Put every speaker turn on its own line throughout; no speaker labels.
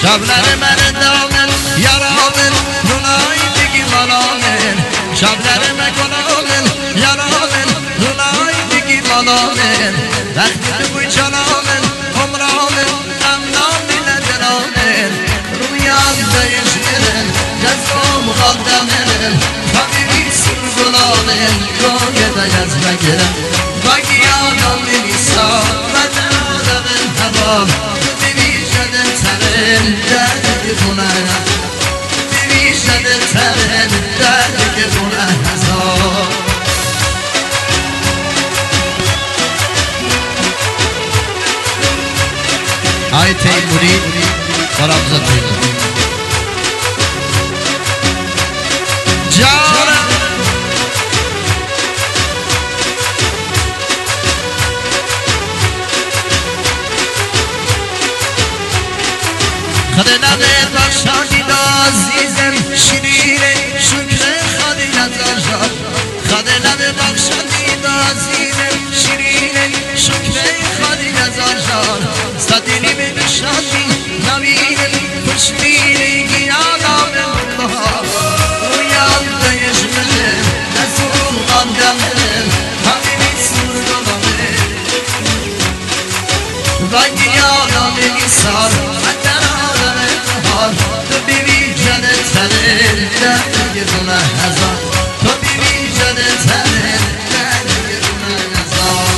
شبلر من دامن یارامن دونای دیگی مالامن شبلر من گلامن یارامن دونای دیگی مالامن وقتی تو بوی چلامن عمرامن امنامی ندرامن رویان دیشمن جزم مقدمن حبیبی سر گلامن گوگه دیز بگیرم بگی آدم نیسا بدن آدم هوام درد خونه بیشتر ترن درد خونه هزار آی تیموری برامزا تیموری جانم خدا نبه بخشادی عزیزم شیرین شکر خدا نظر شد خدا نبه بخشادی عزیزم شیرین شکر خدا نظر شد ستینی به بخشادی نبینم خوشبینی گیانم بها رویان دیش مجم نزول قندم حبیبی سور گلامه و گیانم نیسار تو بیبی جنه تنه درد گونه هزار تو بیبی جنه تنه درد گونه هزار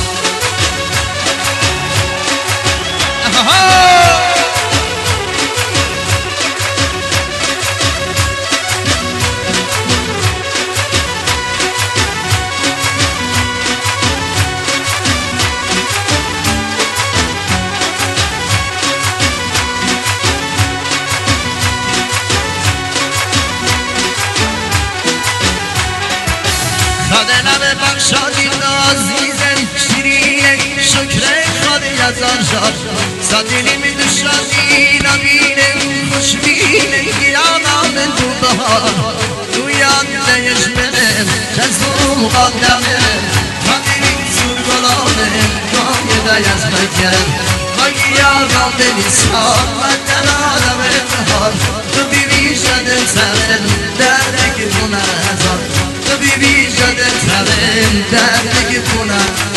بخشادی عزیزم شیرین شکر خدا یزار شد ستینی می دشادی نبینم خوشبینم گیانم تو بهار تو یاد دیش منم جزم قدمم حبیبی سور گلامم گاهی دیز بگرم و گیانم دلیسان بدن آدم بهار تو بیبی شده سرم درد گونه هزار تو بیبی شده ترم درد گونه